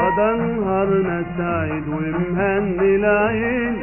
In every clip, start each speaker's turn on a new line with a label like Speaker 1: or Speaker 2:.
Speaker 1: ده نهارنا سعيد ومهني العين،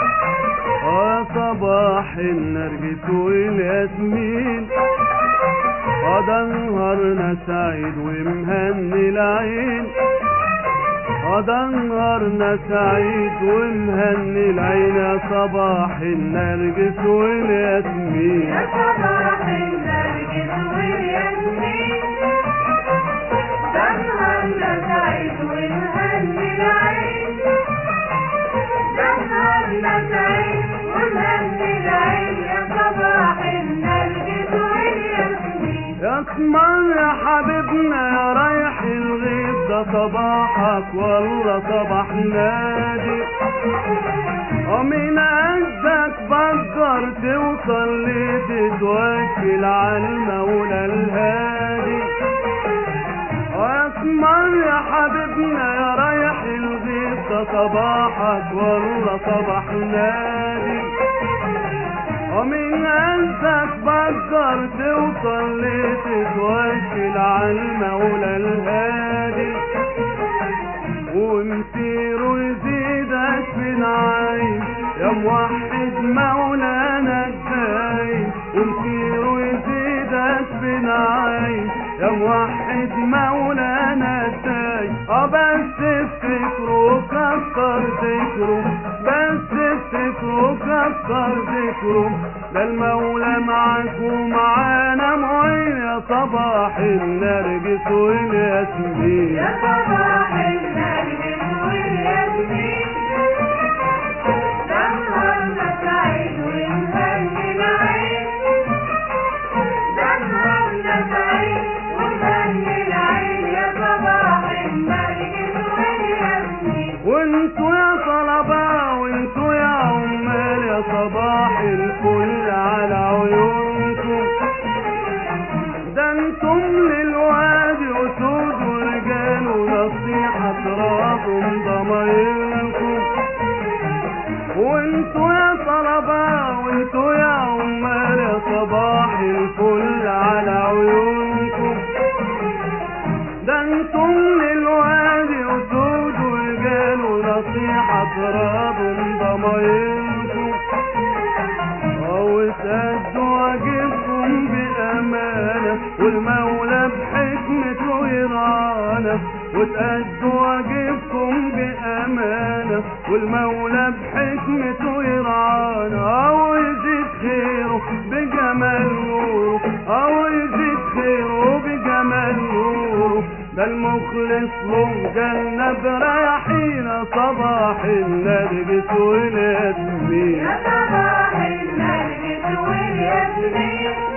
Speaker 1: صباح النرجس والياسمين. ده نهارنا سعيد ومهني العين، ده نهارنا سعيد ومهني العين، يا صباح النرجس والياسمين.
Speaker 2: يا صباح النرجس والياسمين، ده نهارنا سعيد ومهني العين، ده نهارنا سعيد ومهني العين، يا صباح النرجس والياسمين.
Speaker 1: يا اسمر يا حبيبنا يا رايح الغيب، ده صباحك والله صباح نادي، ومن قدك بقدر توصل لتتوكل على المولى الهادي. يا اسمر يا حبيبنا يا رايح الغيب، ده صباحك والله صباح نادي، ومن قلبك بقدر توصل لتتوكل على المولى الهادي، ومسيره يزيدك في نعيم يا موحد مولانا الدايم، ومسيره يزيدك في نعيم يا موحد مولانا الدايم. بس افتكروا كتر ذكره، بس افتكروا كتر ذكره، ده المولى معاك ومعانا معين، يا صباح النرجس والياسمين.
Speaker 2: يا صباح النرجس والياسمين، ده نهارنا سعيد ومهني العين، ده نهارنا سعيد ومهني العين، يا صباح النرجس والياسمين.
Speaker 1: وانتوا يا طلبة وانتوا يا عمال، يا صباح الفل على عيونكم، ده انتم للوادي اسود ورجال، ونصيحة تراكم ضمايلكم. وانتوا يا طلبة وانتوا يا عمال، يا صباح الفل على عيونكم، ده انتم للوادي اسود ورجال، ونصيحة تراكم ضمايلكم. وتأدوا واجبكم بأمانة، والمولى بحكمته يرعانا، وتأدوا واجبكم بأمانة، والمولى بحكمته يرعانا، ويزيد خيره بجمال نوره، ويزيد خيره بجمال نوره، ده المخلص له جنة بريحينا، صباح النرجس والياسمين.
Speaker 2: يا صباح النرجس والياسمين،